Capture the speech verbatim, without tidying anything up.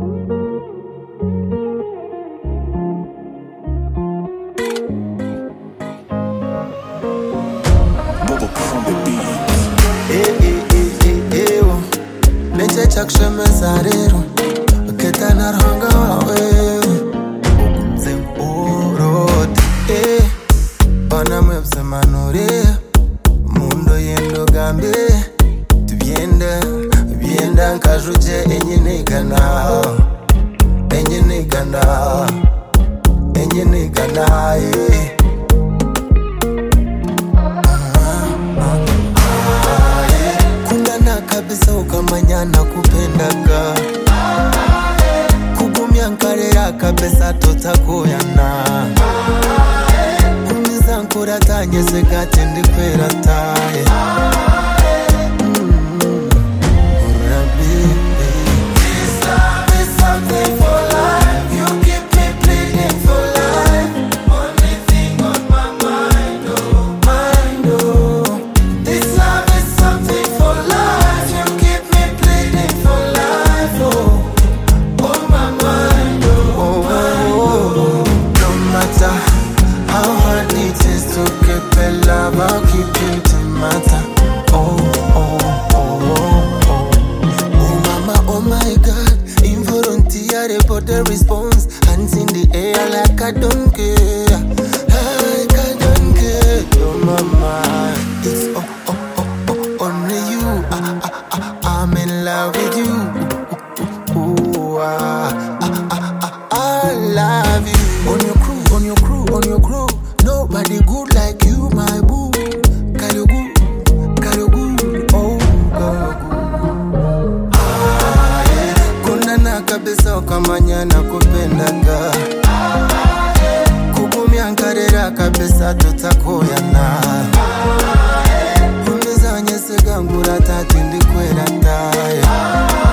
Chakshemezarero Ketana rhanga wawe Ukunze uroti eh Bana mwebse manore Mundo yendo gambe Tubyenda Byenda nkajuje enyine gana Enyine gana Enyine gana eh kabisa ukamanya nakupendaga kugumya nkarera kabisa tutakoyana kumiza nkora tangeze gate ndi kwera taye I'll keep it to matter. Oh, oh, oh, oh, oh. Oh, mama, oh my God. Involunteer report the response. Hands in the air like I don't care. Like I don't care. Oh, mama. It's oh, oh, oh, oh, only you. Ah, ah, ah, I'm in love with you. Ooh, ooh, ah, ah, ah, ah, I love you. On your crew, on your crew, on your crew. Nobody good like you, my boo. Kalugu, Kalugu, oh, Kalugu. Ah, yeah. Kundana kabisa ukamanya na kupendaga. Ah, yeah. Kugumya nkarera kabisa tutakoyana. Ah, yeah. Kumiza nyesega ngura tati ndi kwera taye.